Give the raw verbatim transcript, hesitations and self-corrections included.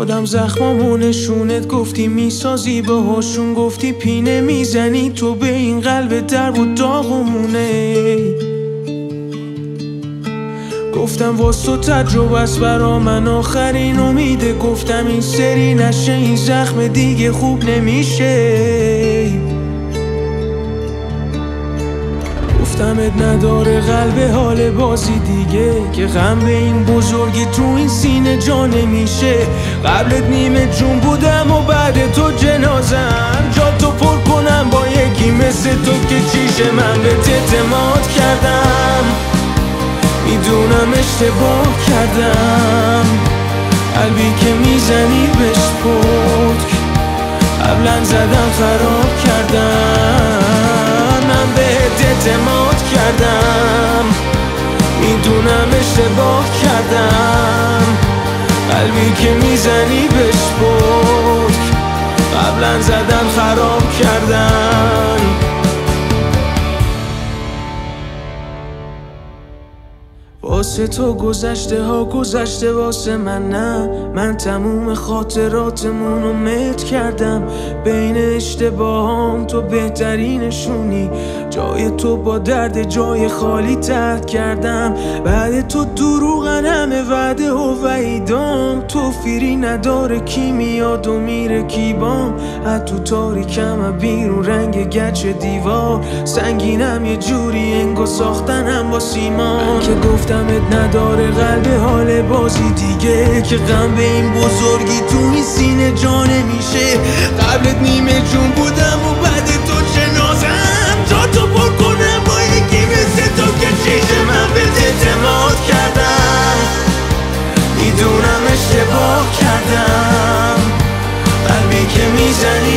دادم زخمامو نشونت، گفتی میسازی باهاشون، گفتی پینه میزنی تو به این قلب درب و داغمونه. گفتم واس تو تجربه است برا من آخرین امیده، گفتم این سری نشه این زخم دیگه خوب نمیشه. گفتمت نداره قلب حال بازی دیگه، که غم به این بزرگی تو این سینه جا نمیشه. قبلت نیمه جون بودم و بعد تو جنازم، جا تو پر کنم با یکی مثل تو که چیشه. من بهت اعتماد کردم میدونم اشتباه کردم، قلبی که میزنی بهش پتک قبلا زدم خراب کردم. من بهت اعتماد کردم میدونم اشتباه کردم، قلبی که میزنی بهش پتک قبلا زدم خراب کردم. واسه تو گذشته ها گذشته واسه من نه، من تموم خاطراتمونو مت کردم. بین اشتباهام تو بهترینشونی، جای تو با درد جای خالی ترک کردم. بعد تو دروغن همه وعده و وعیدام، تو فیری نداره کی میاد و میره کی بام. حتی تاریکم بیرون رنگ گچ دیوار، سنگینم یه جوری انگو ساختنم با سیمان. که گفتمت نداره قلب حال بازی دیگه، که غم به این بزرگی تو این سینه جا نمیشه. قبلت نیمه جون بودم و بعد تو جنازم، جا تو پر کنم با یکی مثل تو که چیشه. من بهت اعتماد کردم میدونم اشتباه کردم، قلبی که میزنی